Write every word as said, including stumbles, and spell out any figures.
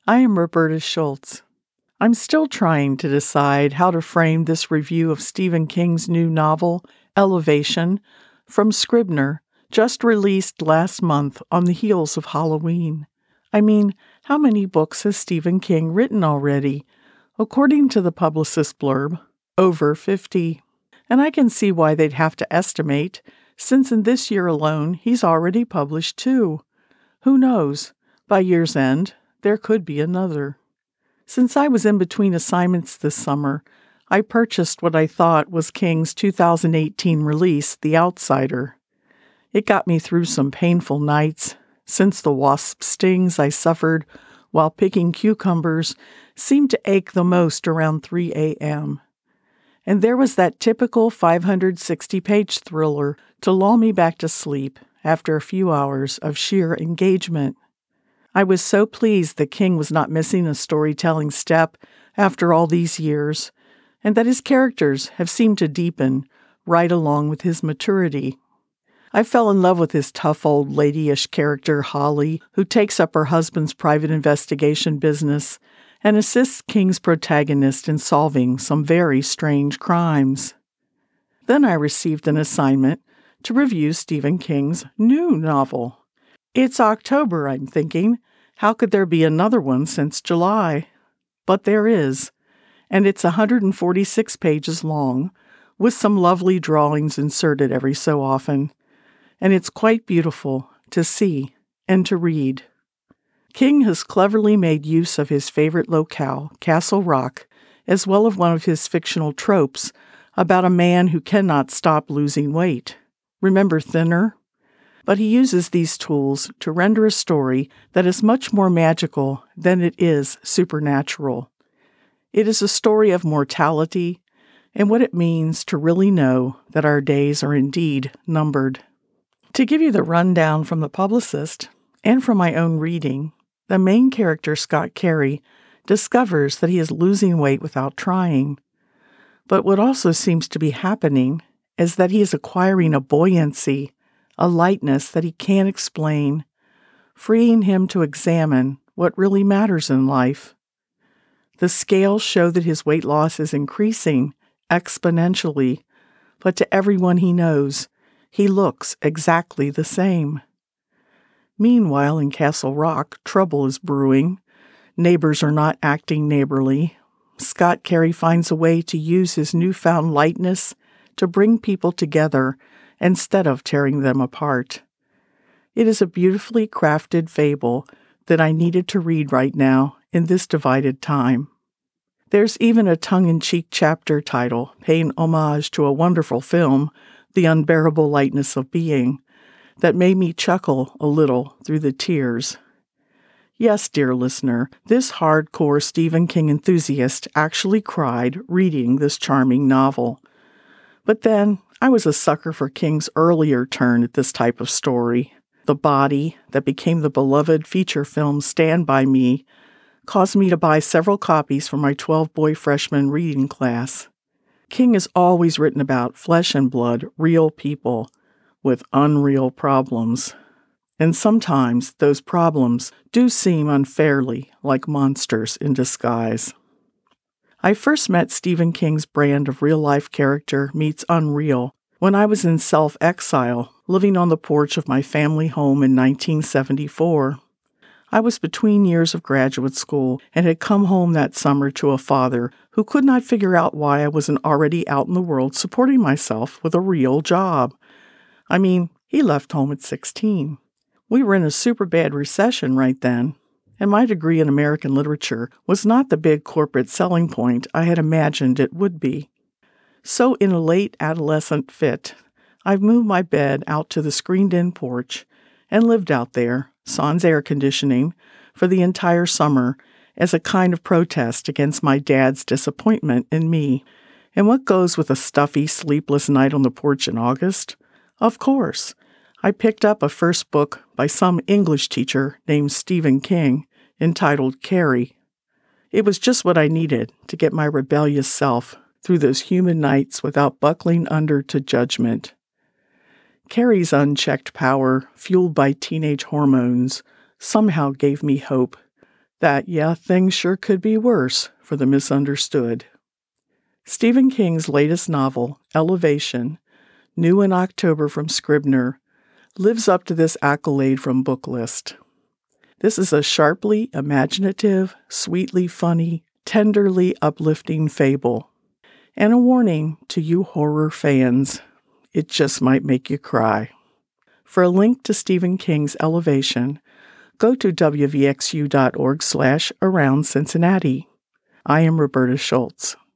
I am Roberta Schultz. I'm still trying to decide how to frame this review of Stephen King's new novel, Elevation, from Scribner, just released last month on the heels of Halloween. I mean, how many books has Stephen King written already? According to the publicist blurb, over fifty. And I can see why they'd have to estimate, since in this year alone he's already published two. Who knows? By year's end, there could be another. Since I was in between assignments this summer, I purchased what I thought was King's two thousand eighteen release, The Outsider. It got me through some painful nights, since the wasp stings I suffered while picking cucumbers seemed to ache the most around three a.m. And there was that typical five hundred sixty page thriller to lull me back to sleep after a few hours of sheer engagement. I was so pleased that King was not missing a storytelling step after all these years, and that his characters have seemed to deepen right along with his maturity. I fell in love with his tough old ladyish character, Holly, who takes up her husband's private investigation business and assists King's protagonist in solving some very strange crimes. Then I received an assignment to review Stephen King's new novel. It's October, I'm thinking. How could there be another one since July? But there is, and it's one hundred forty-six pages long, with some lovely drawings inserted every so often, and it's quite beautiful to see and to read. King has cleverly made use of his favorite locale, Castle Rock, as well as one of his fictional tropes about a man who cannot stop losing weight. Remember Thinner? But he uses these tools to render a story that is much more magical than it is supernatural. It is a story of mortality and what it means to really know that our days are indeed numbered. To give you the rundown from the publicist and from my own reading, the main character, Scott Carey, discovers that he is losing weight without trying. But what also seems to be happening is that he is acquiring a buoyancy, a lightness that he can't explain, freeing him to examine what really matters in life. The scales show that his weight loss is increasing exponentially, but to everyone he knows, he looks exactly the same. Meanwhile, in Castle Rock, trouble is brewing. Neighbors are not acting neighborly. Scott Carey finds a way to use his newfound lightness to bring people together instead of tearing them apart. It is a beautifully crafted fable that I needed to read right now in this divided time. There's even a tongue-in-cheek chapter title paying homage to a wonderful film, The Unbearable Lightness of Being, that made me chuckle a little through the tears. Yes, dear listener, this hardcore Stephen King enthusiast actually cried reading this charming novel. But then, I was a sucker for King's earlier turn at this type of story. The Body, that became the beloved feature film Stand By Me, caused me to buy several copies for my twelve-boy freshman reading class. King has always written about flesh and blood, real people, with unreal problems. And sometimes those problems do seem unfairly like monsters in disguise. I first met Stephen King's brand of real-life character meets unreal when I was in self-exile, living on the porch of my family home in nineteen seventy-four. I was between years of graduate school and had come home that summer to a father who could not figure out why I wasn't already out in the world supporting myself with a real job. I mean, he left home at sixteen. We were in a super bad recession right then, and my degree in American literature was not the big corporate selling point I had imagined it would be. So in a late adolescent fit, I moved my bed out to the screened-in porch and lived out there, sans air conditioning, for the entire summer as a kind of protest against my dad's disappointment in me. And what goes with a stuffy, sleepless night on the porch in August? Of course, I picked up a first book by some English teacher named Stephen King, entitled Carrie. It was just what I needed to get my rebellious self through those human nights without buckling under to judgment. Carrie's unchecked power, fueled by teenage hormones, somehow gave me hope, that, yeah, things sure could be worse for the misunderstood. Stephen King's latest novel, Elevation, new in October from Scribner, lives up to this accolade from Booklist. This is a sharply imaginative, sweetly funny, tenderly uplifting fable. And a warning to you horror fans, it just might make you cry. For a link to Stephen King's Elevation, go to w v x u dot org slash around Cincinnati. I am Roberta Schultz.